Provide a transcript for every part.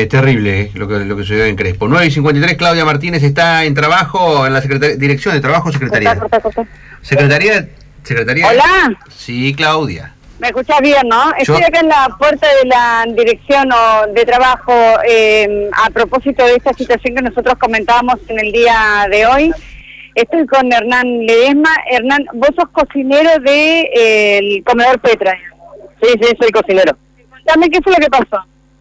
Terrible lo que sucedió en Crespo. 9:53, Claudia Martínez está en trabajo en la Dirección de Trabajo, Secretaría. Secretaría. Hola. Sí, Claudia. ¿Me escuchás bien, no? Estoy acá en la puerta de la Dirección de Trabajo a propósito de esta situación que nosotros comentábamos en el día de hoy. Estoy con Hernán Ledesma. Hernán, vos sos cocinero del comedor Petra. Sí, soy cocinero. Contame, ¿qué fue lo que pasó?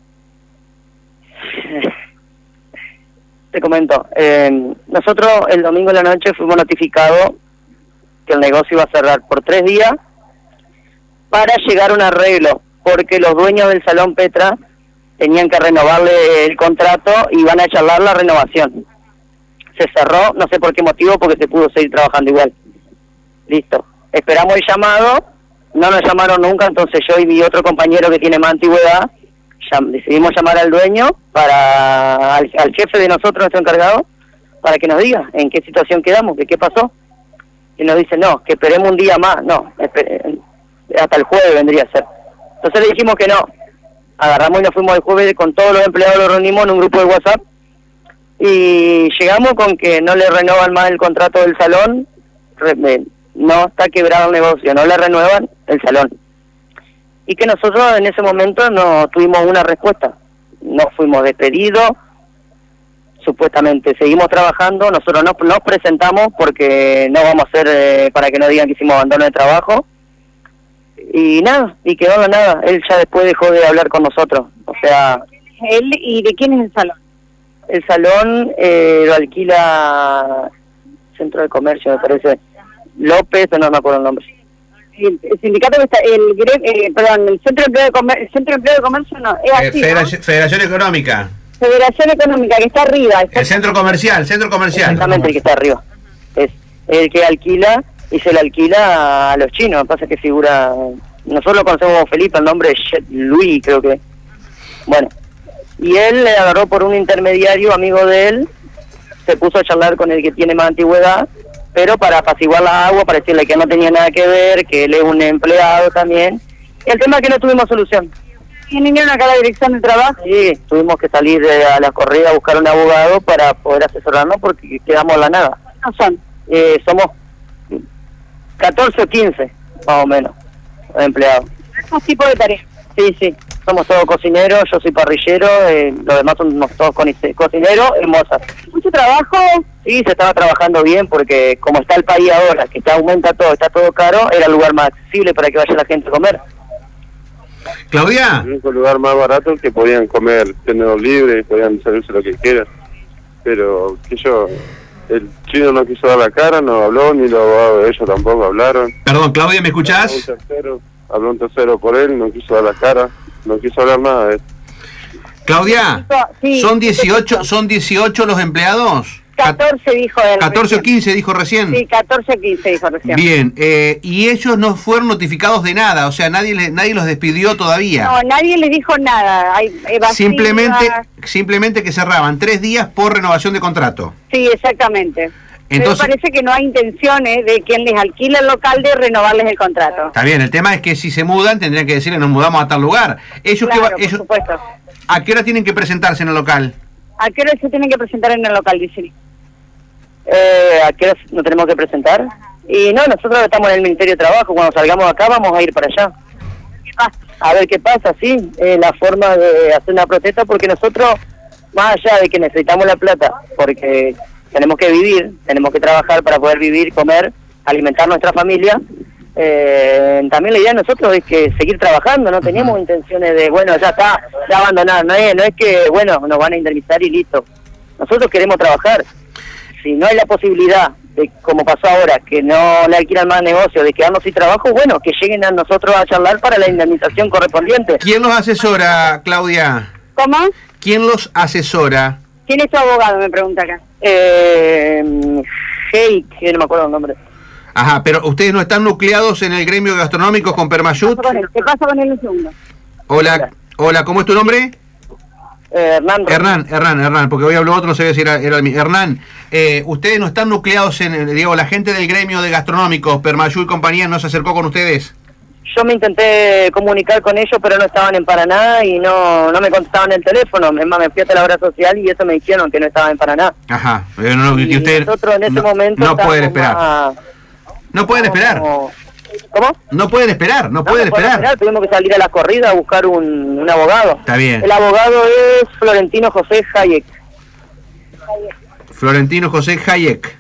Te comento, nosotros el domingo en la noche fuimos notificados que el negocio iba a cerrar por 3 días para llegar a un arreglo, porque los dueños del Salón Petra tenían que renovarle el contrato y van a charlar la renovación. Se cerró, no sé por qué motivo, porque se pudo seguir trabajando igual. Listo. Esperamos el llamado, no nos llamaron nunca, entonces yo y mi otro compañero que tiene más antigüedad, decidimos llamar al dueño, al jefe de nosotros, nuestro encargado, para que nos diga en qué situación quedamos, que qué pasó. Y nos dice, no, que esperemos un día más, no, hasta el jueves vendría a ser. Entonces le dijimos que no. Agarramos y nos fuimos el jueves, con todos los empleados los reunimos en un grupo de WhatsApp, y llegamos con que no le renuevan más el contrato del salón, no está quebrado el negocio, no le renuevan el salón. Y que nosotros en ese momento no tuvimos una respuesta, no fuimos despedidos, supuestamente seguimos trabajando, nosotros no nos presentamos porque no vamos a hacer para que no digan que hicimos abandono de trabajo, y nada, y quedó en nada. Él ya después dejó de hablar con nosotros, o sea... ¿Él y de quién es el salón? El salón lo alquila Centro de Comercio, me parece, López, no me acuerdo el nombre. El sindicato que está, el Centro de Empleo de Comercio no, es así, Federación Económica. Federación Económica, que está arriba. El centro comercial. Exactamente, el que está arriba. Es el que alquila y se le alquila a los chinos. Me pasa que figura... Nosotros lo conocemos como Felipe, el nombre es Luis, creo que... Bueno, y él le agarró por un intermediario, amigo de él, se puso a charlar con el que tiene más antigüedad, pero para apaciguar la agua, para decirle que no tenía nada que ver, que él es un empleado también. Y el tema es que no tuvimos solución. ¿Y vinieron acá a la Dirección de Trabajo? Sí, tuvimos que salir a la corrida a buscar un abogado para poder asesorarnos porque quedamos en la nada. ¿No son? Somos 14 o 15, más o menos, empleados. ¿Qué tipo de tareas? Sí, somos todos cocineros, yo soy parrillero, los demás somos todos cocineros, hermosas. ¿Mucho trabajo? Sí, se estaba trabajando bien porque como está el país ahora, que aumenta todo, está todo caro, era el lugar más accesible para que vaya la gente a comer. Claudia. El único lugar más barato que podían comer, tenedor libre, podían servirse lo que quieran. Pero el chino no quiso dar la cara, no habló, ni los abogados de ellos tampoco hablaron. Perdón, Claudia, ¿me escuchás? Habló un tercero por él, no quiso dar la cara, no quiso hablar nada de él. Claudia, sí, ¿son 18 los empleados? 14 dijo él. 14 o 15 dijo recién. Sí, 14 o 15 dijo recién. Bien, y ellos no fueron notificados de nada, o sea, nadie los despidió todavía. No, nadie les dijo nada. Hay simplemente que cerraban 3 días por renovación de contrato. Sí, exactamente. Entonces, pero parece que no hay intenciones de quien les alquila el local de renovarles el contrato. Está bien, el tema es que si se mudan tendrían que decirle nos mudamos a tal lugar. Ellos, claro, por supuesto. ¿A qué hora tienen que presentarse en el local? ¿A qué hora se tienen que presentar en el local, dicen? ¿A qué hora nos tenemos que presentar? Y no, nosotros estamos en el Ministerio de Trabajo, cuando salgamos acá vamos a ir para allá. A ver qué pasa, sí, la forma de hacer una protesta, porque nosotros, más allá de que necesitamos la plata, porque tenemos que vivir, tenemos que trabajar para poder vivir, comer, alimentar nuestra familia, también la idea de nosotros es que seguir trabajando, no teníamos intenciones de, bueno, ya está, ya abandonar, no es que, bueno, nos van a indemnizar y listo. Nosotros queremos trabajar. Si no hay la posibilidad de, como pasó ahora, que no le alquilan más negocio, de quedarnos sin trabajo, bueno, que lleguen a nosotros a charlar para la indemnización correspondiente. ¿Quién los asesora, Claudia? ¿Cómo? ¿Quién los asesora? ¿Quién es tu abogado? Me pregunta acá. Hey, que no me acuerdo el nombre. Ajá, pero ustedes no están nucleados en el gremio gastronómico con Permayut. ¿Qué pasa con él un segundo? Hola, ¿cómo es tu nombre? Hernán, porque hoy habló otro, no sabía si era el mismo. Hernán, ustedes no están nucleados en, la gente del gremio de gastronómicos, Permayut y compañía, ¿no se acercó con ustedes? yo me intenté comunicar con ellos, pero no estaban en Paraná y no me contestaban el teléfono. Es más, me fui hasta la obra social y eso me dijeron que no estaban en Paraná. Ajá, y usted nosotros en ese momento no pueden esperar. No pueden esperar. ¿Cómo? No pueden esperar, no pueden esperar. Tuvimos que salir a la corrida a buscar un abogado. Está bien. El abogado es Florentino José Hayek. Florentino José Hayek.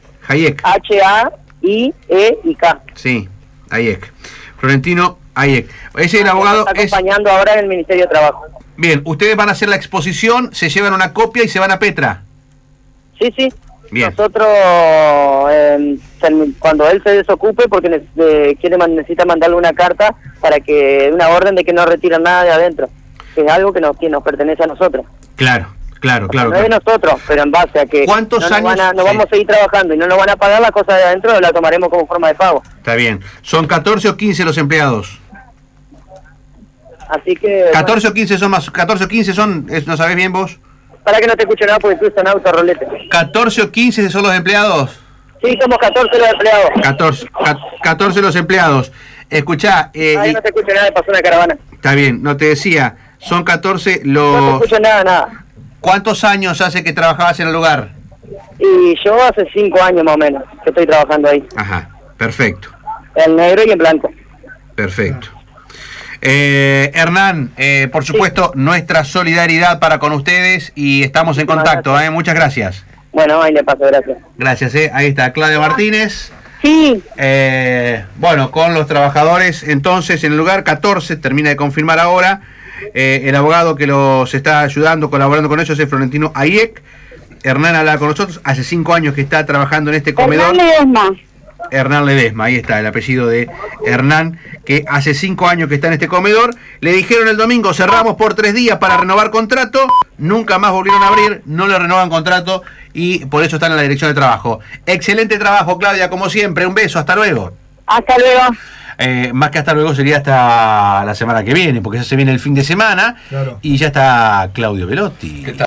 H-A-I-E-I-K. Sí, Hayek. Florentino Hayek. Ese el abogado está acompañando ahora en el Ministerio de Trabajo. Bien, ustedes van a hacer la exposición, se llevan una copia y se van a Petra. Sí. Bien. Nosotros, cuando él se desocupe, porque necesita mandarle una carta para que una orden de que no retiren nada de adentro, que es algo que nos pertenece a nosotros. Claro. No es de nosotros, pero en base a que ¿cuántos años? Vamos a seguir trabajando y no nos van a pagar, la cosa de adentro la tomaremos como forma de pago. Está bien. ¿Son 14 o 15 los empleados? Así que... 14 o 15 son más. 14 o 15 son, ¿no sabés bien vos? Para que no te escuche nada porque tú estás en auto, rolete. 14 o 15 son los empleados. Sí, somos 14 los empleados. 14 los empleados. Escuchá... Ahí no te escucho nada, pasó una caravana. Está bien, no te decía. Son 14 los... No te escucho nada. ¿Cuántos años hace que trabajabas en el lugar? Y yo hace 5 años más o menos que estoy trabajando ahí. Ajá, perfecto. En negro y en blanco. Perfecto. Hernán, por supuesto, nuestra solidaridad para con ustedes y estamos en contacto. Muchas gracias. Bueno, ahí le paso, gracias. Gracias, ahí está Claudia Martínez. Sí. Bueno, con los trabajadores entonces en el lugar 14, termina de confirmar ahora. El abogado que los está ayudando, colaborando con ellos es Florentino Hayek. Hernán habla con nosotros, hace 5 años que está trabajando en este comedor. Hernán Ledesma, ahí está el apellido de Hernán, que hace 5 años que está en este comedor. Le dijeron el domingo, cerramos por 3 días para renovar contrato, nunca más volvieron a abrir, no le renovan contrato y por eso están en la dirección de trabajo. Excelente trabajo, Claudia, como siempre, un beso, hasta luego. Hasta luego. Más que hasta luego sería hasta la semana que viene, porque ya se viene el fin de semana. Claro. Y ya está Claudio Velotti.